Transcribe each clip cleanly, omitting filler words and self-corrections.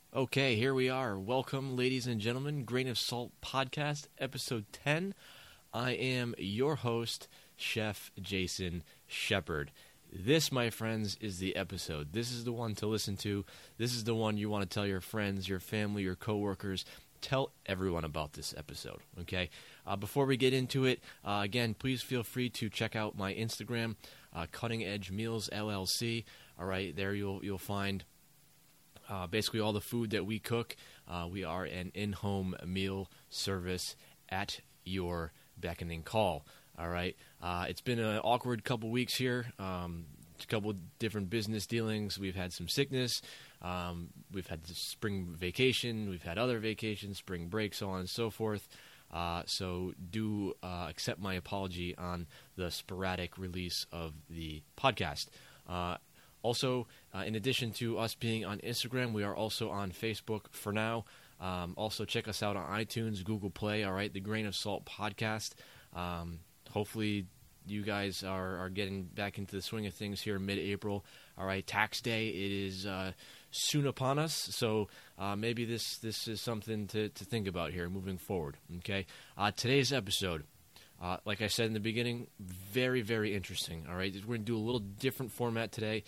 Okay, here we are. Welcome, ladies and gentlemen. Grain of Salt Podcast, episode 10. I am your host, Chef Jason Shepard. This, my friends, is the episode. This is the one to listen to. This is the one you want to tell your friends, your family, your coworkers. Tell everyone about this episode, okay? Before we get into it, again, please feel free to check out my Instagram, Cutting Edge Meals LLC. All right, there you'll find basically all the food that we cook. We are an in-home meal service at your beckoning call. All right. It's been an awkward couple weeks here. A couple different business dealings. We've had some sickness. We've had the spring vacation. We've had other vacations, spring break, so on and so forth. So do accept my apology on the sporadic release of the podcast. Also, in addition to us being on Instagram, we are also on Facebook for now. Also, check us out on iTunes, Google Play, all right, the Grain of Salt Podcast. Hopefully, you guys are getting back into the swing of things here mid-April. All right, tax day, it is soon upon us, so maybe this is something to think about here moving forward, okay? Today's episode, like I said in the beginning, very, very interesting, all right? We're going to do a little different format today.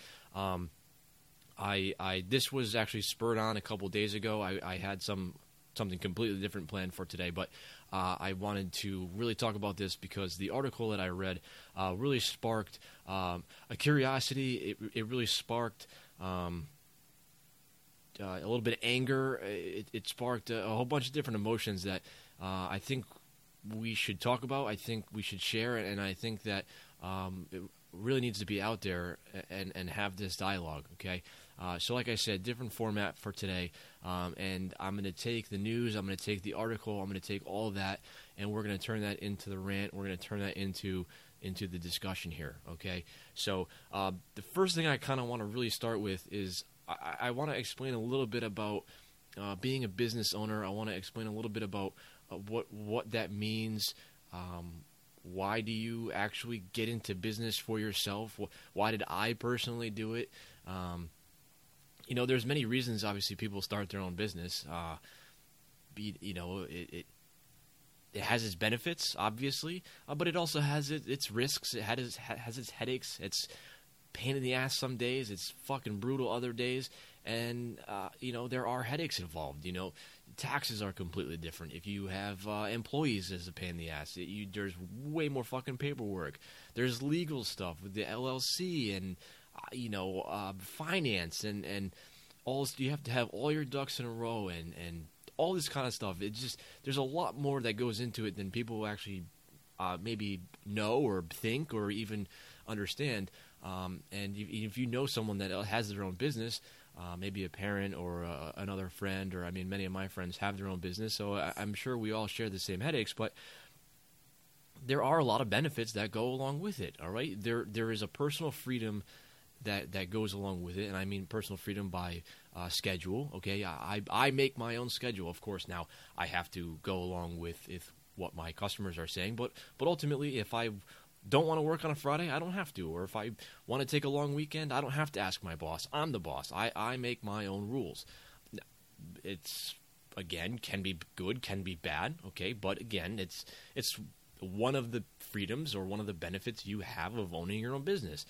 This was actually spurred on a couple days ago. I had something completely different planned for today, but I wanted to really talk about this because the article that I read really sparked a curiosity. It really sparked a little bit of anger. It sparked a whole bunch of different emotions that I think we should talk about. I think we should share, and I think that it really needs to be out there and have this dialogue, okay? So like I said, different format for today, and I'm going to take the news, I'm going to take the article, I'm going to take all of that, and we're going to turn that into the rant, we're going to turn that into the discussion here, okay? So the first thing I kind of want to really start with is I want to explain a little bit about being a business owner. I want to explain a little bit about what that means. Why do you actually get into business for yourself? Why did I personally do it? There's many reasons, obviously, people start their own business. It has its benefits, obviously, but it also has its risks. It has its headaches. It's pain in the ass some days. It's fucking brutal other days. And, there are headaches involved. Taxes are completely different. If you have employees, as a pain in the ass. There's way more fucking paperwork. There's legal stuff with the LLC and, finance and all. You have to have all your ducks in a row and all this kind of stuff. There's a lot more that goes into it than people actually maybe know or think or even understand. And if you know someone that has their own business, maybe a parent or another friend, or many of my friends have their own business, so I'm sure we all share the same headaches, but there are a lot of benefits that go along with it, all right? There is a personal freedom that goes along with it, and I mean personal freedom by schedule, okay? I make my own schedule, of course. Now, I have to go along with what my customers are saying, but ultimately, if I don't want to work on a Friday, I don't have to. Or if I want to take a long weekend, I don't have to ask my boss. I'm the boss. I make my own rules. It's, again, can be good, can be bad, okay? But, again, it's one of the freedoms or one of the benefits you have of owning your own business.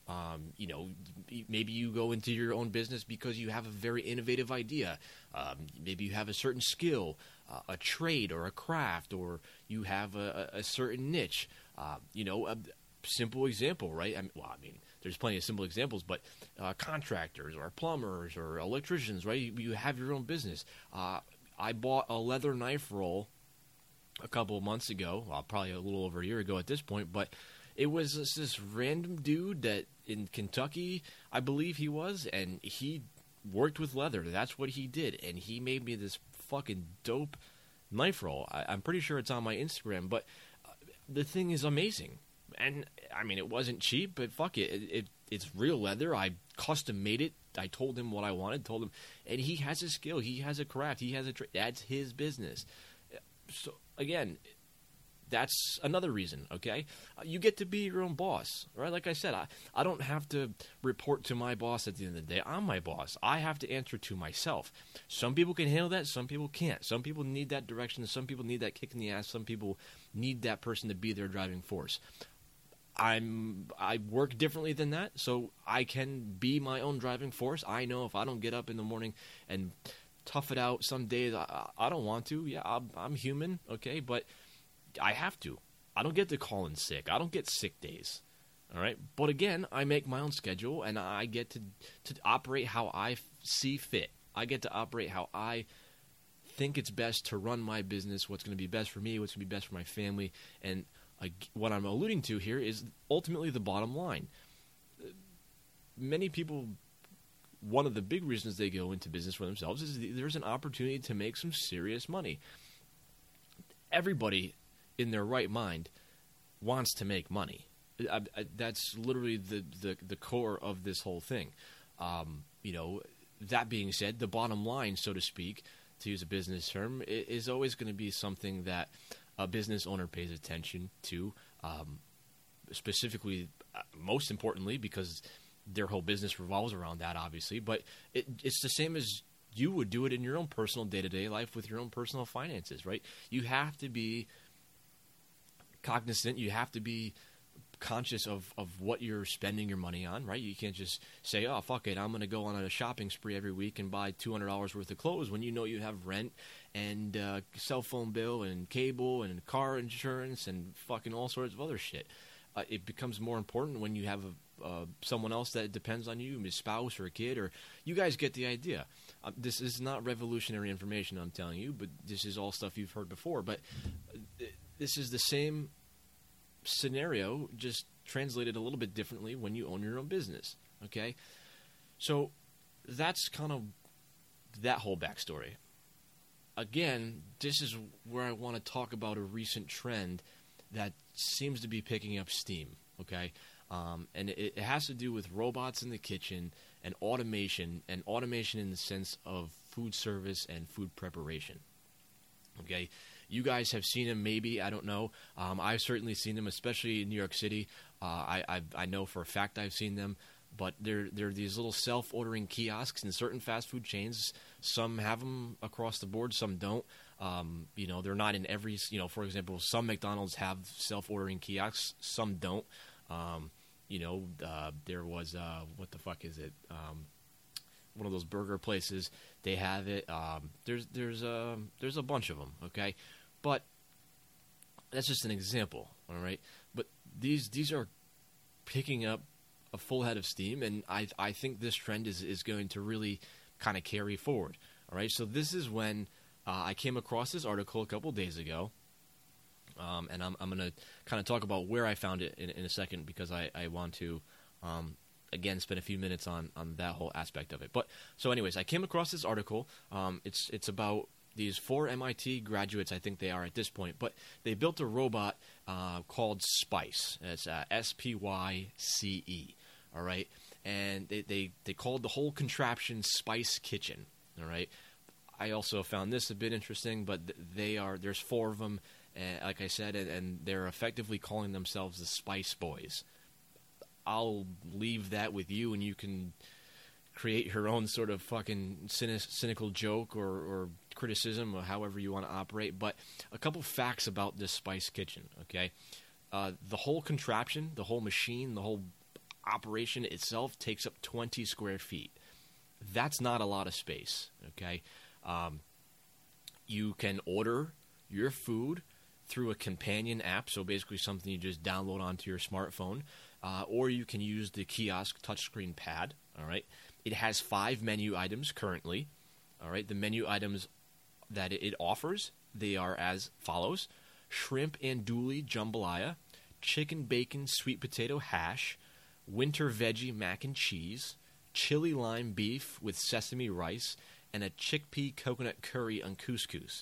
Maybe you go into your own business because you have a very innovative idea. Maybe you have a certain skill, a trade or a craft, or you have a certain niche. A simple example, right? There's plenty of simple examples, but contractors or plumbers or electricians, right? You have your own business. I bought a leather knife roll a couple of months ago, probably a little over a year ago at this point, but it was this random dude that in Kentucky, I believe he was, and he worked with leather. That's what he did, and he made me this fucking dope knife roll. I'm pretty sure it's on my Instagram, but the thing is amazing. And, it wasn't cheap, but fuck it. It's real leather. I custom made it. I told him what I wanted, and he has a skill. He has a craft. He has a trade. That's his business. So, again, that's another reason, okay? You get to be your own boss, right? Like I said, I don't have to report to my boss at the end of the day. I'm my boss. I have to answer to myself. Some people can handle that. Some people can't. Some people need that direction. Some people need that kick in the ass. Some people need that person to be their driving force. I work differently than that, so I can be my own driving force. I know if I don't get up in the morning and tough it out some days, I don't want to. Yeah, I'm human, okay, but I have to. I don't get to call in sick. I don't get sick days. All right? But again, I make my own schedule, and I get to operate how I see fit. I get to operate how I think it's best to run my business, what's going to be best for me, what's going to be best for my family. And what I'm alluding to here is ultimately the bottom line. Many people, one of the big reasons they go into business for themselves is there's an opportunity to make some serious money. Everybody in their right mind wants to make money. That's literally the core of this whole thing. That being said, the bottom line, so to speak, to use a business term, is always going to be something that a business owner pays attention to, specifically, most importantly, because their whole business revolves around that, obviously. But it's the same as you would do it in your own personal day-to-day life with your own personal finances, right? You have to be cognizant. You have to be conscious of what you're spending your money on, right? You can't just say, oh, fuck it, I'm going to go on a shopping spree every week and buy $200 worth of clothes when you know you have rent and cell phone bill and cable and car insurance and fucking all sorts of other shit. It becomes more important when you have someone else that depends on you, a spouse or a kid, or you guys get the idea. This is not revolutionary information I'm telling you, but this is all stuff you've heard before. But this is the same scenario, just translated a little bit differently when you own your own business, okay? So that's kind of that whole backstory. Again, this is where I want to talk about a recent trend that seems to be picking up steam, okay? And it has to do with robots in the kitchen and automation in the sense of food service and food preparation, okay? You guys have seen them, maybe, I don't know. I've certainly seen them, especially in New York City. I know for a fact I've seen them, but they're these little self-ordering kiosks in certain fast food chains. Some have them across the board, some don't. They're not in every, for example, some McDonald's have self-ordering kiosks, some don't. There was, what the fuck is it? One of those burger places, they have it. There's a bunch of them, okay? But that's just an example, all right? But these are picking up a full head of steam, and I think this trend is going to really kind of carry forward, all right? So this is when I came across this article a couple days ago, and I'm going to kind of talk about where I found it in a second, because I want to again spend a few minutes on that whole aspect of it. But so anyways, I came across this article. It's about these 4 MIT graduates, I think they are at this point, but they built a robot called Spyce. It's SPYCE, all right? And they called the whole contraption Spyce Kitchen, all right? I also found this a bit interesting, but there's 4 of them, like I said, and they're effectively calling themselves the Spice Boys. I'll leave that with you, and you can create your own sort of fucking cynical joke or criticism, or however you want to operate. But a couple facts about this Spyce Kitchen, okay? The whole contraption, the whole machine, the whole operation itself takes up 20 square feet. That's not a lot of space, okay? You can order your food through a companion app, so basically something you just download onto your smartphone, or you can use the kiosk touchscreen pad, all right? It has 5 menu items currently, all right? The menu items that it offers, they are as follows: shrimp andouille jambalaya, chicken bacon sweet potato hash, winter veggie mac and cheese, chili lime beef with sesame rice, and a chickpea coconut curry on couscous.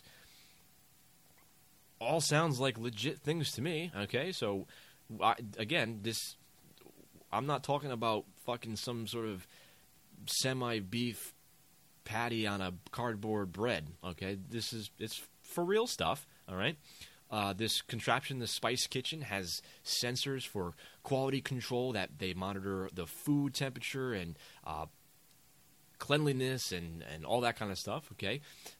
All sounds like legit things to me, okay? So, again, I'm not talking about fucking some sort of semi-beef patty on a cardboard bread, okay? It's for real stuff, all right? This contraption, the Spice Kitchen, has sensors for quality control that they monitor the food temperature and cleanliness and all that kind of stuff. Okay,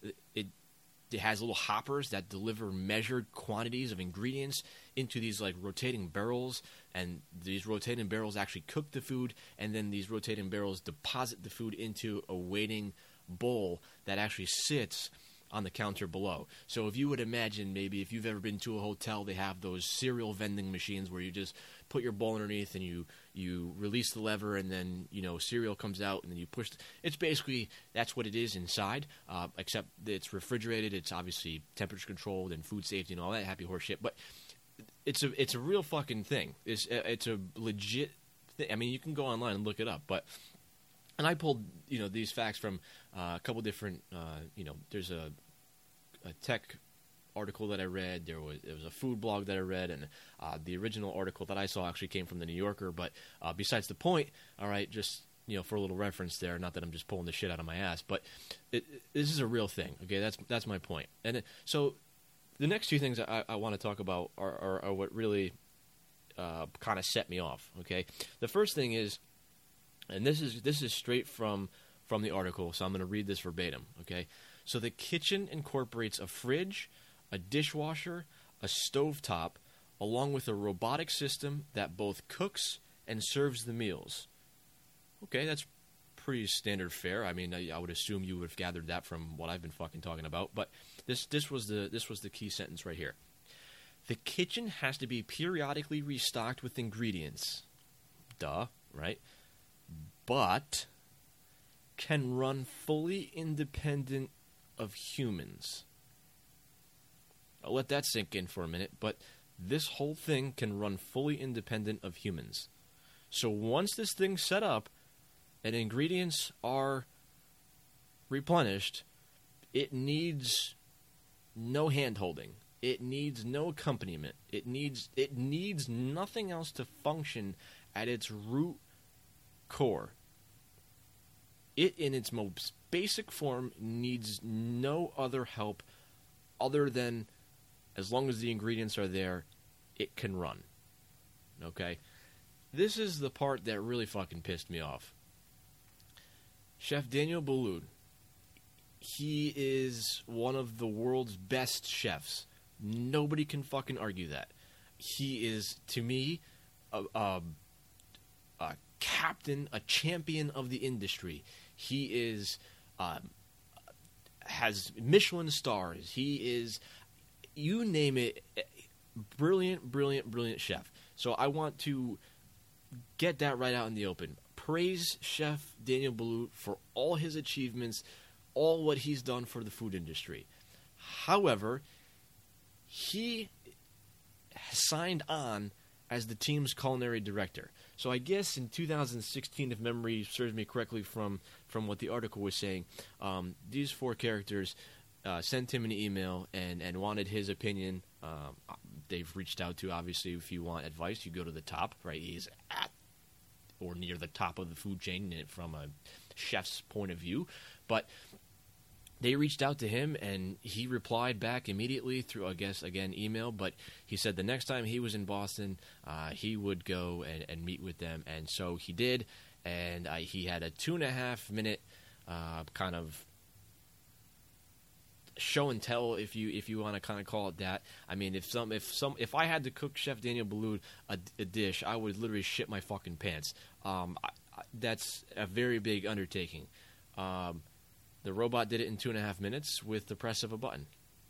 it has little hoppers that deliver measured quantities of ingredients into these like rotating barrels, and these rotating barrels actually cook the food, and then these rotating barrels deposit the food into a waiting bowl that actually sits on the counter below. So if you would imagine, maybe if you've ever been to a hotel, they have those cereal vending machines where you just put your bowl underneath and you release the lever, and then cereal comes out, and then you push. It's basically, that's what it is inside, except it's refrigerated. It's obviously temperature controlled and food safety and all that happy horse shit. But it's a real fucking thing. It's a legit thing. I mean, you can go online and look it up, but. And I pulled, these facts from a couple different, there's a tech article that I read. There was a food blog that I read, and the original article that I saw actually came from the New Yorker. But besides the point, all right, just for a little reference there. Not that I'm just pulling the shit out of my ass, but this is a real thing. Okay, that's my point. And so the next two things I want to talk about are what really kind of set me off. Okay, the first thing is. And this is straight from the article, so I'm going to read this verbatim, okay? So the kitchen incorporates a fridge, a dishwasher, a stovetop, along with a robotic system that both cooks and serves the meals. Okay, that's pretty standard fare. I mean, I would assume you would have gathered that from what I've been fucking talking about, but this was the key sentence right here. The kitchen has to be periodically restocked with ingredients. Duh, right? But can run fully independent of humans. I'll let that sink in for a minute, but this whole thing can run fully independent of humans. So once this thing's set up and ingredients are replenished, it needs no hand-holding. It needs no accompaniment. It needs nothing else to function at its root core. It, in its most basic form, needs no other help other than, as long as the ingredients are there, it can run. Okay? This is the part that really fucking pissed me off. Chef Daniel Boulud, he is one of the world's best chefs. Nobody can fucking argue that. He is, to me, a captain, a champion of the industry. He is has Michelin stars. He is, you name it, brilliant chef. So I want to get that right out in the open. Praise Chef Daniel Boulud for all his achievements, all what he's done for the food industry. However, he signed on as the team's culinary director. So I guess in 2016, if memory serves me correctly from what the article was saying, these four characters sent him an email and wanted his opinion. They've reached out to, obviously, if you want advice, you go to the top, right? He's at or near the top of the food chain from a chef's point of view. But they reached out to him, and he replied back immediately through, I guess, again, email. But he said the next time he was in Boston, he would go and meet with them. And so he did, and he had a 2.5-minute kind of show and tell, if you want to kind of call it that. I mean, if I had to cook Chef Daniel Boulud a dish, I would literally shit my fucking pants. That's a very big undertaking. The robot did it in 2.5 minutes with the press of a button.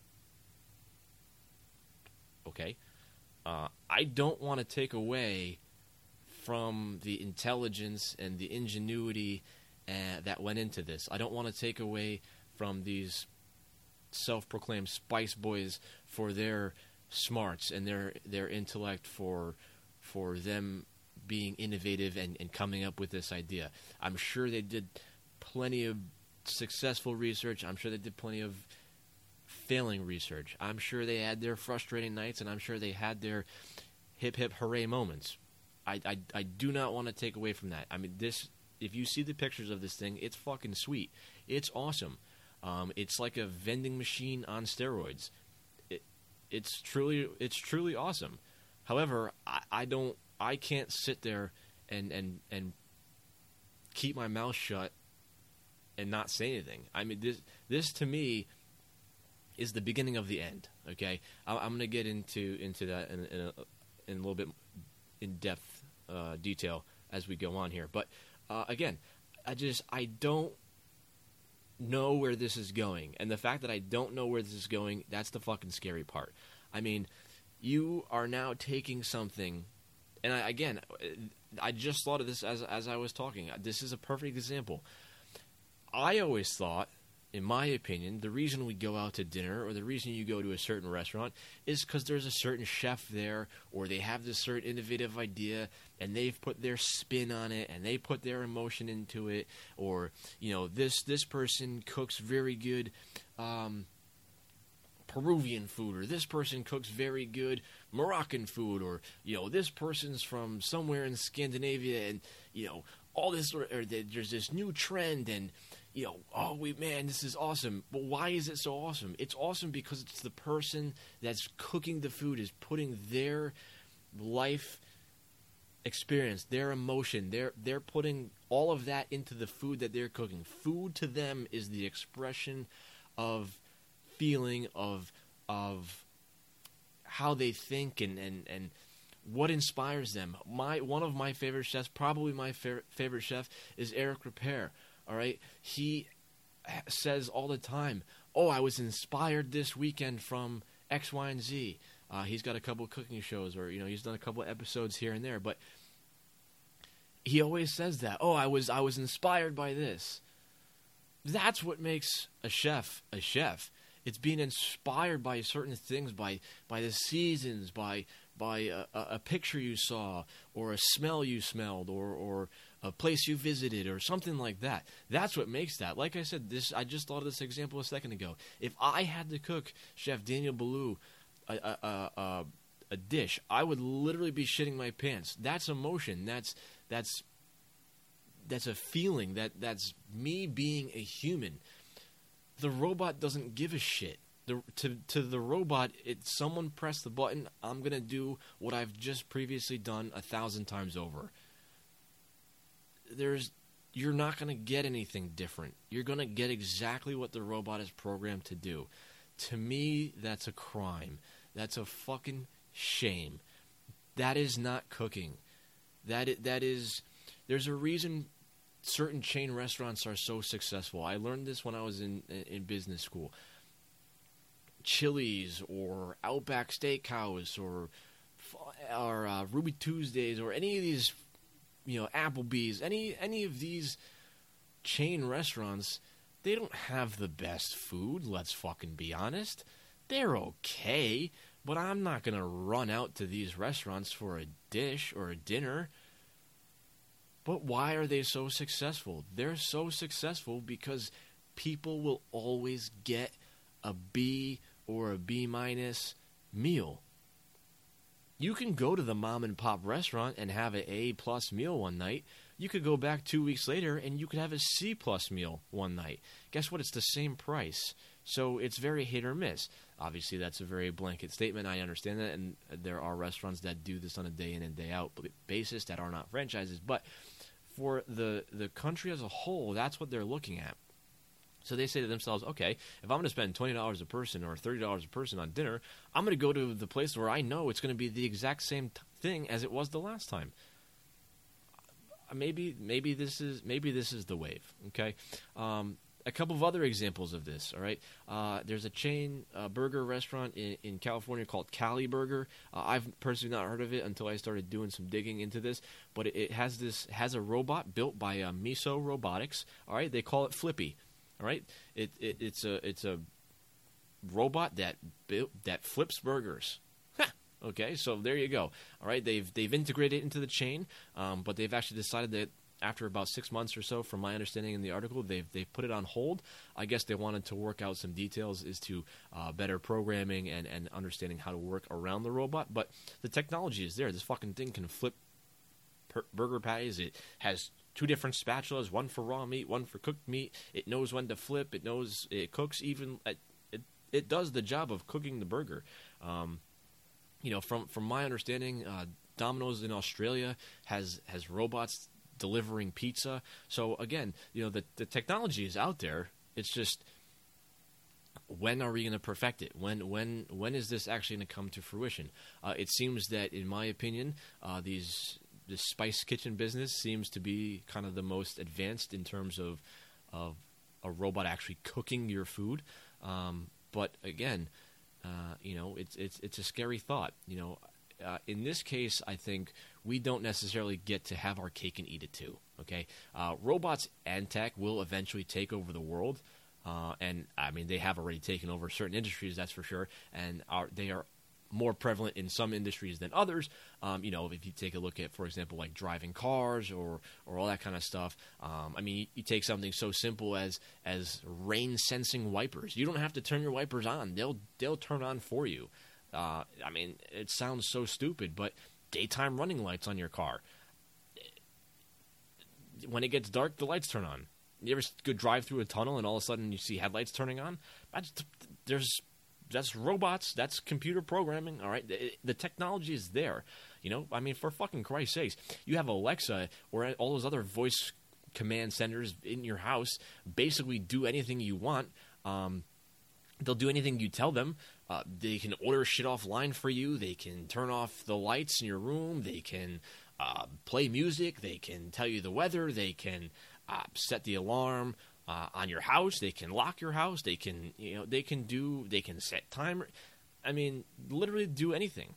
Okay. I don't want to take away from the intelligence and the ingenuity that went into this. I don't want to take away from these self-proclaimed Spice Boys for their smarts and their intellect, for them being innovative and coming up with this idea. I'm sure they did plenty of successful research. I'm sure they did plenty of failing research. I'm sure they had their frustrating nights, and I'm sure they had their hip hip hooray moments. I do not want to take away from that. I mean, this, if you see the pictures of this thing, it's fucking sweet. It's awesome. It's like a vending machine on steroids. it's truly awesome. However, I can't sit there and keep my mouth shut and not say anything. I mean, this to me is the beginning of the end. Okay, I'm going to get into that in a little bit in depth detail as we go on here. But again, I don't know where this is going, and the fact that I don't know where this is going, that's the fucking scary part. I mean, you are now taking something, and I just thought of this as I was talking. This is a perfect example. I always thought, in my opinion, the reason we go out to dinner or the reason you go to a certain restaurant is because there's a certain chef there, or they have this certain innovative idea and they've put their spin on it and they put their emotion into it, or this person cooks very good Peruvian food, or this person cooks very good Moroccan food, or this person's from somewhere in Scandinavia, and all this, or there's this new trend, and this is awesome. But why is it so awesome? It's awesome because it's the person that's cooking the food is putting their life experience, their emotion, they're putting all of that into the food that they're cooking. Food to them is the expression of feeling of how they think and what inspires them. One of my favorite chefs, probably my favorite chef, is Eric Ripert. All right, he says all the time, "Oh, I was inspired this weekend from X, Y, and Z." He's got a couple of cooking shows, or he's done a couple of episodes here and there, but he always says that. "Oh, I was inspired by this." That's what makes a chef a chef. It's being inspired by certain things, by the seasons, by a picture you saw, or a smell you smelled, or a place you visited, or something like that. That's what makes that. Like I said, I just thought of this example a second ago. If I had to cook Chef Daniel Boulud a dish, I would literally be shitting my pants. That's emotion. That's a feeling. That's me being a human. The robot doesn't give a shit. To the robot, someone pressed the button, I'm going to do what I've just previously done 1,000 times over. You're not going to get anything different. You're going to get exactly what the robot is programmed to do. To me, that's a crime. That's a fucking shame. That is not cooking. That is. There's a reason certain chain restaurants are so successful. I learned this when I was in business school. Chili's or Outback Steakhouse or Ruby Tuesdays or any of these, Applebee's, any of these chain restaurants, they don't have the best food, let's fucking be honest. They're okay, but I'm not going to run out to these restaurants for a dish or a dinner. But why are they so successful? They're so successful because people will always get a B or a B- meal. You can go to the mom and pop restaurant and have an A+ meal one night. You could go back 2 weeks later and you could have a C+ meal one night. Guess what? It's the same price. So it's very hit or miss. Obviously, that's a very blanket statement. I understand that, and there are restaurants that do this on a day in and day out basis that are not franchises. But for the country as a whole, that's what they're looking at. So they say to themselves, okay, if I'm going to spend $20 a person or $30 a person on dinner, I'm going to go to the place where I know it's going to be the exact same thing as it was the last time. Maybe this is the wave. Okay, a couple of other examples of this. All right, there's a chain burger restaurant in California called Cali Burger. I've personally not heard of it until I started doing some digging into this. But it has a robot built by Miso Robotics. All right, they call it Flippy. All right, it's a robot that flips burgers. Okay, so there you go. All right, they've integrated it into the chain, but they've actually decided that after about 6 months or so, from my understanding in the article, they've put it on hold. I guess they wanted to work out some details as to better programming and understanding how to work around the robot. But the technology is there. This fucking thing can flip burger patties. It has 2 different spatulas, one for raw meat, one for cooked meat. It knows when to flip. It knows it cooks even. it does the job of cooking the burger. From my understanding, Domino's in Australia has robots delivering pizza. So again, the technology is out there. It's just, when are we going to perfect it? When is this actually going to come to fruition? It seems that, in my opinion, this Spice Kitchen business seems to be kind of the most advanced in terms of a robot actually cooking your food. But again, it's a scary thought. In this case, I think we don't necessarily get to have our cake and eat it too. Okay, robots and tech will eventually take over the world, and I mean they have already taken over certain industries, that's for sure, and they are more prevalent in some industries than others. If you take a look at, for example, like driving cars or all that kind of stuff. You take something so simple as rain sensing wipers. You don't have to turn your wipers on; they'll turn on for you. It sounds so stupid, but daytime running lights on your car. When it gets dark, the lights turn on. You ever go drive through a tunnel and all of a sudden you see headlights turning on? That's robots. That's computer programming. All right, the technology is there. For fucking Christ's sakes, you have Alexa or all those other voice command centers in your house. Basically, do anything you want. They'll do anything you tell them. They can order shit offline for you. They can turn off the lights in your room. They can play music. They can tell you the weather. They can set the alarm on your house. They can lock your house. They can set timer. Literally do anything.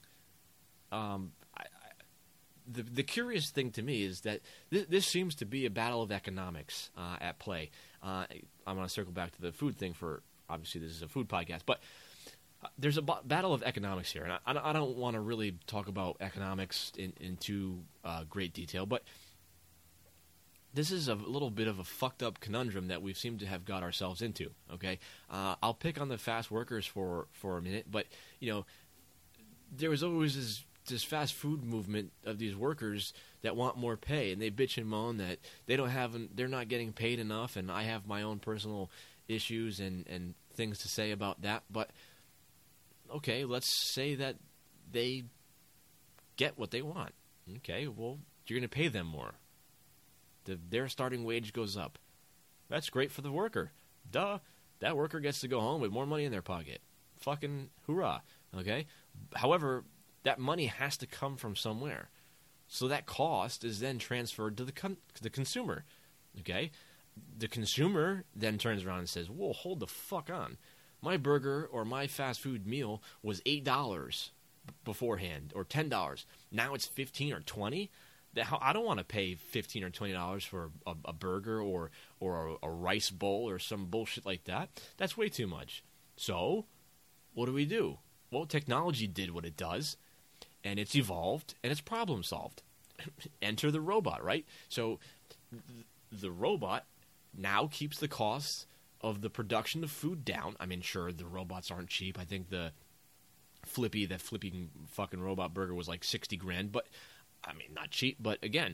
The curious thing to me is that this seems to be a battle of economics at play. I'm going to circle back to the food thing for, obviously this is a food podcast, but there's a battle of economics here. And I don't want to really talk about economics in too great detail, but this is a little bit of a fucked up conundrum that we seem to have got ourselves into, okay? I'll pick on the fast workers for a minute, but, there was always this fast food movement of these workers that want more pay, and they bitch and moan that they're not getting paid enough, and I have my own personal issues and things to say about that. But okay, let's say that they get what they want. Okay, well, you're going to pay them more. Their starting wage goes up. That's great for the worker. Duh. That worker gets to go home with more money in their pocket. Fucking hoorah. Okay? However, that money has to come from somewhere. So that cost is then transferred to the consumer. Okay? The consumer then turns around and says, whoa, hold the fuck on. My burger or my fast food meal was $8 beforehand, or $10. Now it's $15 or $20. I don't want to pay $15 or $20 for a burger or a rice bowl or some bullshit like that. That's way too much. So, what do? Well, technology did what it does, and it's evolved, and it's problem solved. Enter the robot, right? So, the robot now keeps the costs of the production of food down. Sure, the robots aren't cheap. I think that flipping fucking robot burger was like $60,000, but not cheap. But again,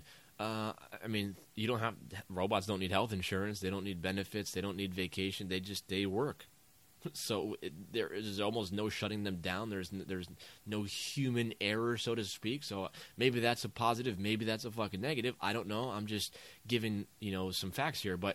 robots don't need health insurance. They don't need benefits. They don't need vacation. They work. So there is almost no shutting them down. There's no human error, so to speak. So maybe that's a positive. Maybe that's a fucking negative. I don't know. I'm just giving some facts here. But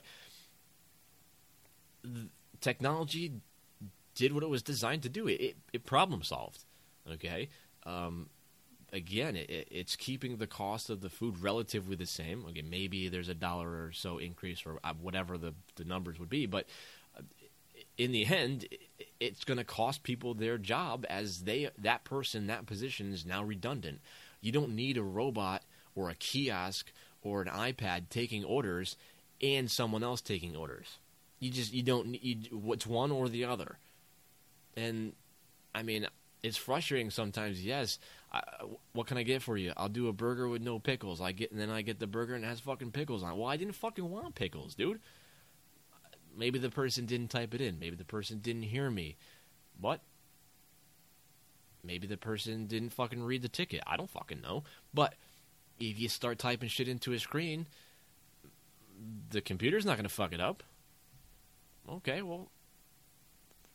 technology did what it was designed to do. It problem solved. Okay. Again, it's keeping the cost of the food relatively the same. Okay, maybe there's $1 or so increase or whatever the numbers would be, but in the end, it's going to cost people their job as that position is now redundant. You don't need a robot or a kiosk or an iPad taking orders and someone else taking orders. You don't need what's one or the other. And it's frustrating sometimes. Yes, what can I get for you? I'll do a burger with no pickles. And then I get the burger and it has fucking pickles on it. Well, I didn't fucking want pickles, dude. Maybe the person didn't type it in. Maybe the person didn't hear me. What? Maybe the person didn't fucking read the ticket. I don't fucking know. But if you start typing shit into a screen, the computer's not going to fuck it up. Okay, well,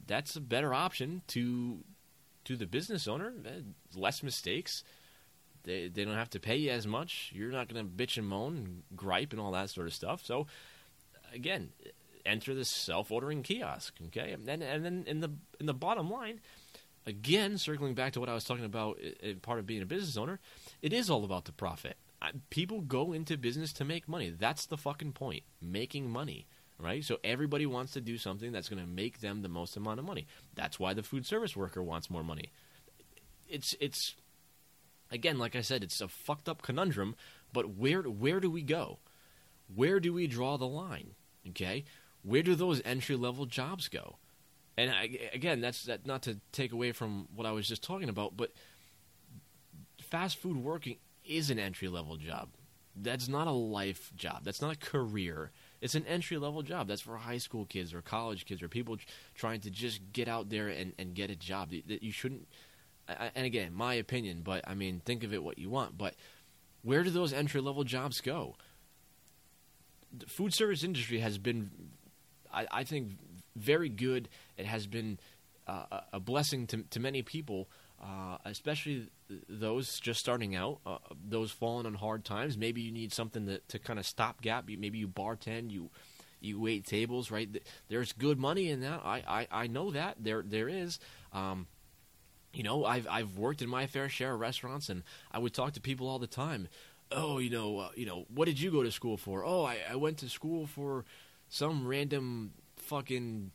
that's a better option to the business owner. Less mistakes. They don't have to pay you as much. You're not going to bitch and moan and gripe and all that sort of stuff. So, again, enter the self-ordering kiosk, okay? And then in the bottom line, again, circling back to what I was talking about in part of being a business owner, it is all about the profit. People go into business to make money. That's the fucking point, making money, right? So everybody wants to do something that's going to make them the most amount of money. That's why the food service worker wants more money. It's again, like I said, it's a fucked up conundrum, but where do we go? Where do we draw the line, okay? Where do those entry-level jobs go? And again, that's not to take away from what I was just talking about, but fast food working is an entry-level job. That's not a life job. That's not a career. It's an entry-level job. That's for high school kids or college kids or people trying to just get out there and get a job. That you shouldn't. And again, my opinion, but I mean, think of it what you want. But where do those entry-level jobs go? The food service industry has been, I think, very good. It has been a blessing to many people, especially those just starting out, those falling on hard times. Maybe you need something to kind of stopgap. Maybe you bartend, you wait tables, right? There's good money in that. I know that there is. You know, I've worked in my fair share of restaurants, and I would talk to people all the time. Oh, what did you go to school for? Oh, I went to school for some random fucking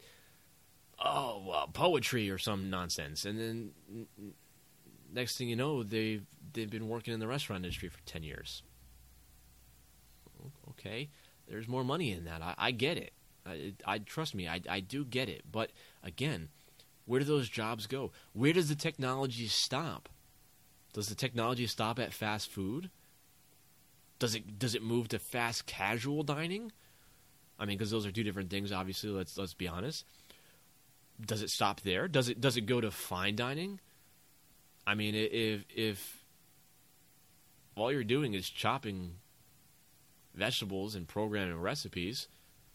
poetry or some nonsense. And then next thing you know, they've been working in the restaurant industry for 10 years. Okay, there's more money in that. I get it. I trust me, I do get it. But again, where do those jobs go? Where does the technology stop? Does the technology stop at fast food? Does it move to fast casual dining? I mean, because those are two different things. Obviously, let's be honest. Does it stop there? Does it go to fine dining? I mean, if all you're doing is chopping vegetables and programming recipes,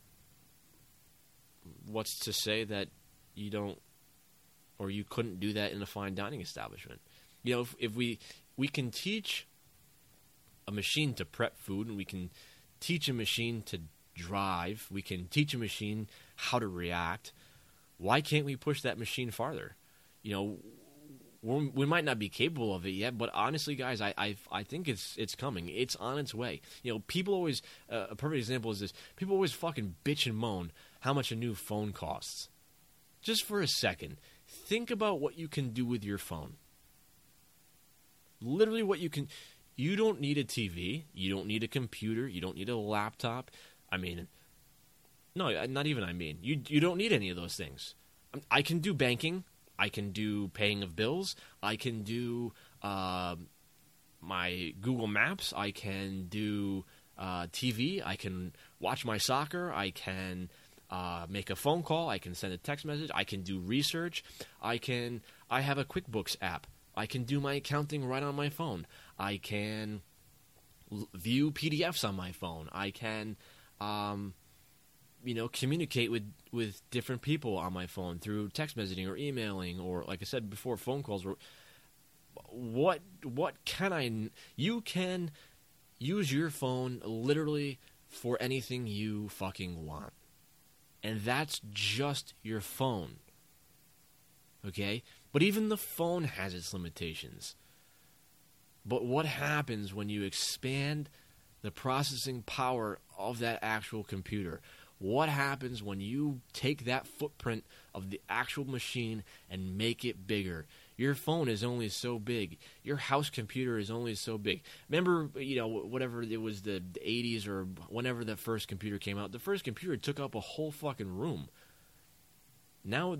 what's to say that you don't, or you couldn't do that in a fine dining establishment? You know, if we can teach a machine to prep food, and we can teach a machine to drive, we can teach a machine how to react, why can't we push that machine farther? You know, we might not be capable of it yet, but honestly, guys, I think it's coming. It's on its way. You know, people always a perfect example is this. People always fucking bitch and moan how much a new phone costs. Just for a second, think about what you can do with your phone. Literally what you can. You don't need a TV. You don't need a computer. You don't need a laptop. I mean, no, not even I mean. You don't need any of those things. I can do banking. I can do paying of bills. I can do my Google Maps. I can do TV. I can watch my soccer. I can make a phone call. I can send a text message. I can do research. I have a QuickBooks app. I can do my accounting right on my phone. I can view PDFs on my phone. I can, communicate with different people on my phone through text messaging or emailing, or like I said before, phone calls. What can I? You can use your phone literally for anything you fucking want, and that's just your phone. Okay? But even the phone has its limitations. But what happens when you expand the processing power of that actual computer? What happens when you take that footprint of the actual machine and make it bigger? Your phone is only so big. Your house computer is only so big. Remember, whatever it was, the 80s or whenever the first computer came out, the first computer took up a whole fucking room. Now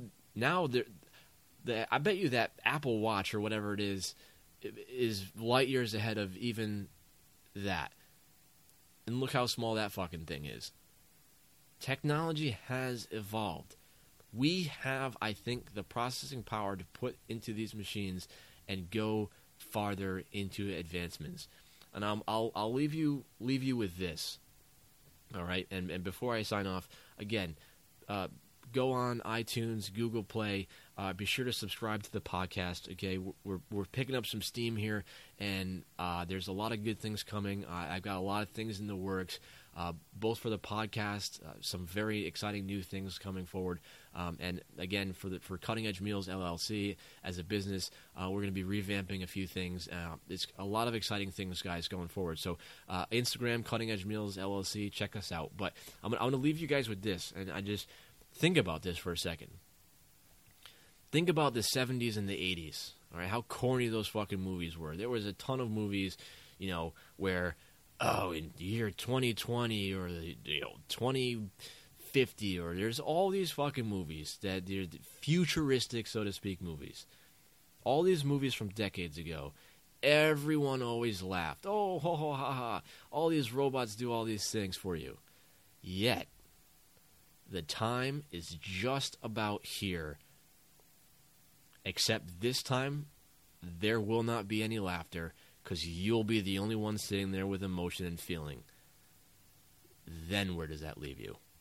I bet you that Apple Watch or whatever it is light years ahead of even that. And look how small that fucking thing is. Technology has evolved. We have, I think, the processing power to put into these machines and go farther into advancements. And I'll leave you with this. All right, and before I sign off, again, go on iTunes, Google Play. Be sure to subscribe to the podcast. Okay, we're picking up some steam here, and there's a lot of good things coming. I've got a lot of things in the works, both for the podcast, some very exciting new things coming forward, and again for Cutting Edge Meals LLC as a business, we're going to be revamping a few things. It's a lot of exciting things, guys, going forward. So Instagram, Cutting Edge Meals LLC, check us out. But I'm going to leave you guys with this, and I just think about this for a second. Think about the 70s and the 80s, all right? How corny those fucking movies were. There was a ton of movies, where, in the year 2020 or 2050, or there's all these fucking movies that they're futuristic, so to speak, movies. All these movies from decades ago, everyone always laughed. Oh, ho, ho, ha, ha. All these robots do all these things for you. Yet, the time is just about here. Except this time, there will not be any laughter because you'll be the only one sitting there with emotion and feeling. Then where does that leave you?